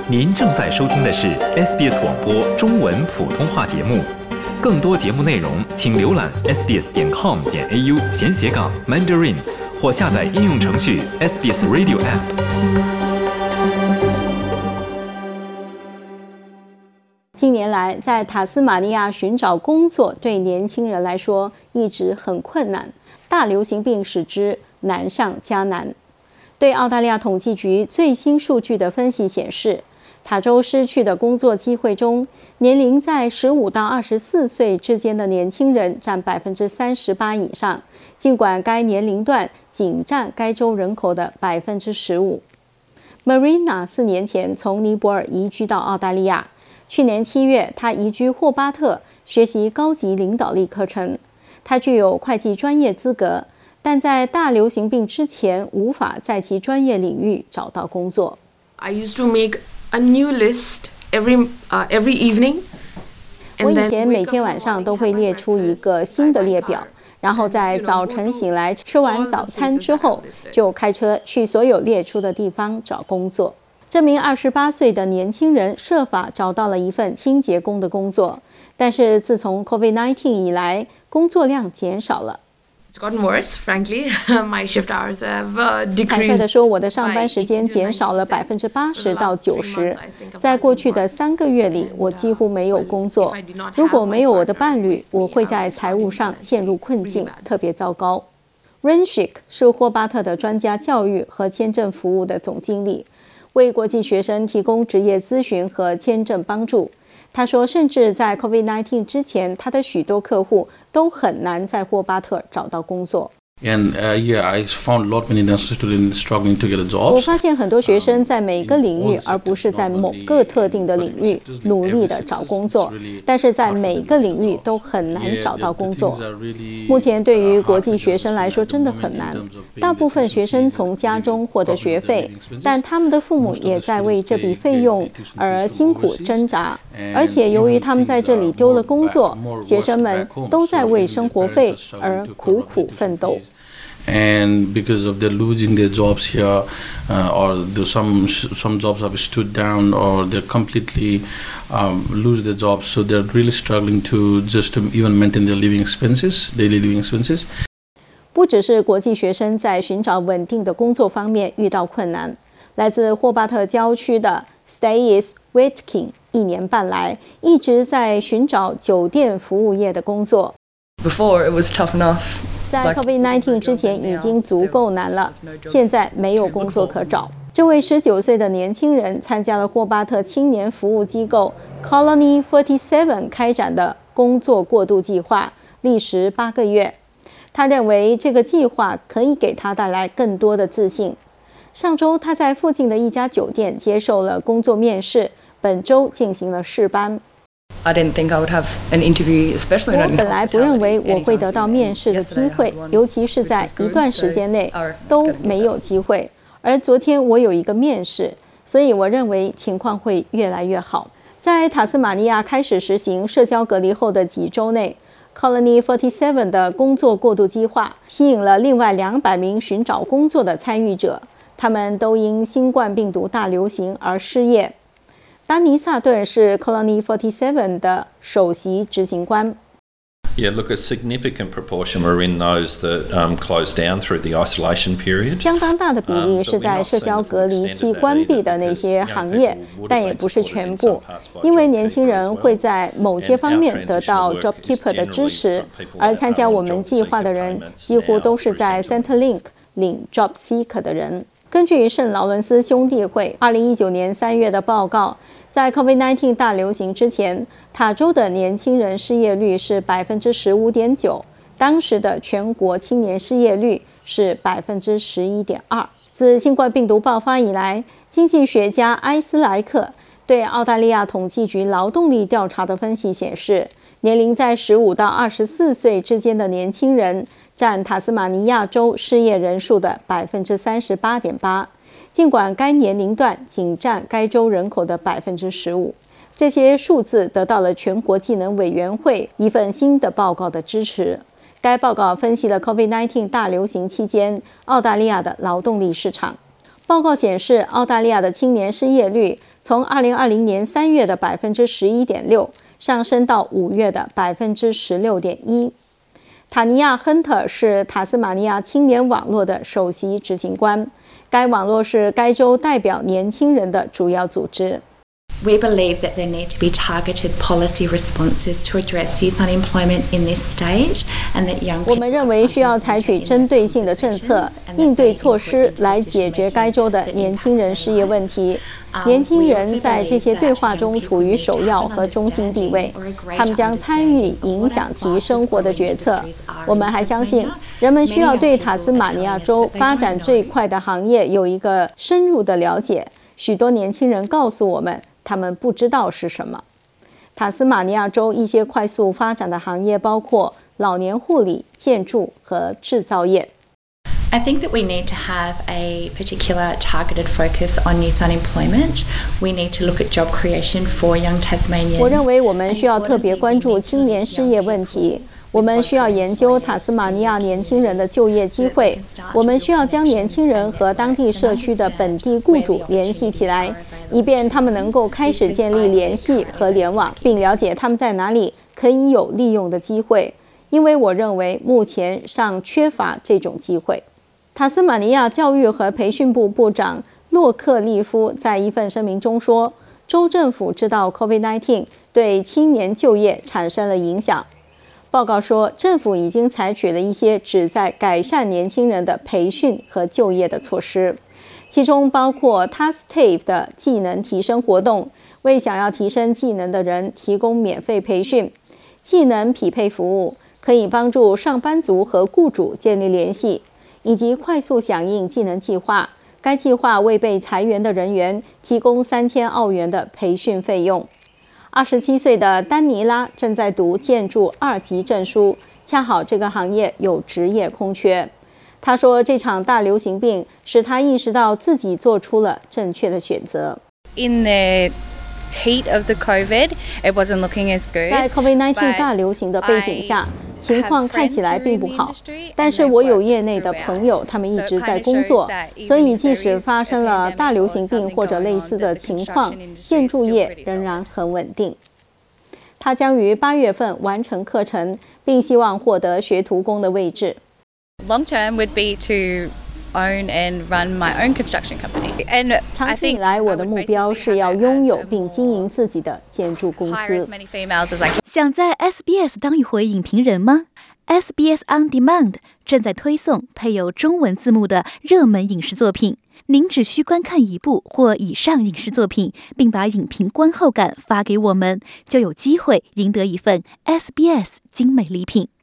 您正在收听的是 SBS 广播中文普通话节目。更多节目内容，请浏览 sbs.com.au/Mandarin 或下载应用程序 SBS Radio App。 近年来，在塔斯马尼亚寻找工作对年轻人来说一直很困难，大流行病使之难上加难。对澳大利亚统计局最新数据的分析显示，塔州失去的工作机会中，年龄在15到24岁之间的年轻人占38%以上，尽管该年龄段仅占该州人口的15%。Marina 4年前从尼泊尔移居到澳大利亚，去年7月，她移居霍巴特学习高级领导力课程。她具有会计专业资格，但在大流行病之前无法在其专业领域找到工作。 I used to make a new list every evening. 我以前每天晚上都会列出一个新的列表，然后在早晨醒来吃完早餐之后，就开车去所有列出的地方找工作。这名28岁的年轻人设法找到了一份清洁工的工作，但是自从 COVID-19 以来，工作量减少了。 It's gotten worse, frankly. My shift hours have decreased. 坦率地说，我的上班时间减少了80%到90%。在过去的3个月里，我几乎没有工作。如果没有我的伴侣，我会在财务上陷入困境，特别糟糕。Renshik 是霍巴特的专家教育和签证服务的总经理，为国际学生提供职业咨询和签证帮助。他说，甚至在 COVID-19 之前，他的许多客户都很难在霍巴特找到工作。 And I found a lot many students struggling to get a job. 我发现很多学生在每个领域，而不是在某个特定的领域努力地找工作，但是在每个领域都很难找到工作。目前对于国际学生来说真的很难。大部分学生从家中获得学费，但他们的父母也在为这笔费用而辛苦挣扎。而且由于他们在这里丢了工作，学生们都在为生活费而苦苦奋斗。 And because of they're losing their jobs here, or some jobs have stood down, or they completely lose their jobs, so they're really struggling to even maintain their daily living expenses. 不只是国际学生在寻找稳定的工作方面遇到困难，来自霍巴特郊区的 Stacey Witkin 1年半来一直在寻找酒店服务业的工作。 Before it was tough enough. 在 COVID-19 之前已经足够难了，现在没有工作可找。这位19岁的年轻人参加了霍巴特青年服务机构 Colony 47开展的工作过渡计划，历时8个月。他认为这个计划可以给他带来更多的自信。上周他在附近的一家酒店接受了工作面試，本周进行了试班。 I didn't think I would have an interview, especially not in 我本来不认为我会得到面试的机会，尤其是在一段时间内都没有机会。而昨天我有一个面试，所以我认为情况会越来越好。在塔斯马尼亚开始实行社交隔离后的几周内， Colony 47的工作过渡计划吸引了另外200名寻找工作的参与者，他们都因新冠病毒大流行而失业。丹尼萨顿是 Colony 47的首席执行官。 Yeah, look, a significant proportion were in those that closed down through the isolation period. 相当大的比例是在社交隔离期关闭的那些行业，但也不是全部，因为年轻人会在某些方面得到 JobKeeper 的支持，而参加我们计划的人几乎都是在 Centrelink 领 JobSeeker 的人。根据圣劳伦斯兄弟会2019年3月的报告，在 COVID-19 大流行之前，塔州的年轻人失业率是 15.9%， 当时的全国青年失业率是 11.2%。自新冠病毒爆发以来，经济学家埃斯莱克对澳大利亚统计局劳动力调查的分析显示，年龄在15到24岁之间的年轻人占塔斯马尼亚州失业人数的 38.8%。尽管该年龄段仅占该州人口的 15%， 这些数字得到了全国技能委员会一份新的报告的支持。该报告分析了 COVID-19 大流行期间澳大利亚的劳动力市场。报告显示，澳大利亚的青年失业率从2020年3月的 11.6% 上升到5月的 16.1%。塔尼亚·亨特是塔斯马尼亚青年网络的首席执行官，该网络是该州代表年轻人的主要组织。 We believe that there need to be targeted policy responses to address youth unemployment in this stage, and that young people. 我们认为需要采取针对性的政策、应对措施来解决该州的年轻人失业问题。年轻人在这些对话中处于首要和中心地位，他们将参与影响其生活的决策。我们还相信，人们需要对塔斯马尼亚州发展最快的行业有一个深入的了解。许多年轻人告诉我们，他们不知道是什么。塔斯马尼亚州一些快速发展的行业包括老年护理、建筑和制造业。 I think that we need to have a particular targeted focus on youth unemployment. We need to look at job creation for young Tasmanians. 我认为我们需要特别关注青年失业问题。我们需要研究塔斯马尼亚年轻人的就业机会。我们需要将年轻人和当地社区的本地雇主联系起来，以便他们能够开始建立联系和联网，并了解他们在哪里可以有利用的机会。因为我认为目前尚缺乏这种机会。塔斯马尼亚教育和培训部部长洛克利夫在一份声明中说，州政府知道 COVID-19 对青年就业产生了影响。报告说，政府已经采取了一些旨在改善年轻人的培训和就业的措施，其中包括 TaskTave 的技能提升活动，为想要提升技能的人提供免费培训。技能匹配服务可以帮助上班族和雇主建立联系，以及快速响应技能计划。该计划为被裁员的人员提供3000澳元的培训费用。27岁的丹尼拉正在读建筑2级证书，恰好这个行业有职业空缺。他说，这场大流行病使他意识到自己做出了正确的选择。 In the heat of the COVID, it wasn't looking as good. 在 COVID-19 大流行的背景下，情况看起来并不好，但是我有业内的朋友，他们一直在工作，所以即使发生了大流行病或者类似的情况，建筑业仍然很稳定。他将于8月份完成课程，并希望获得学徒工的位置。 Long term would be to own and run my own construction company. And 长期以来，我的目标是要拥有并经营自己的建筑公司。 想在 SBS 当一回影评人吗？ SBS On Demand 正在推送配有中文字幕的热门影视作品，您只需观看一部或以上影视作品，并把影评观后感发给我们，就有机会赢得一份 SBS 精美礼品。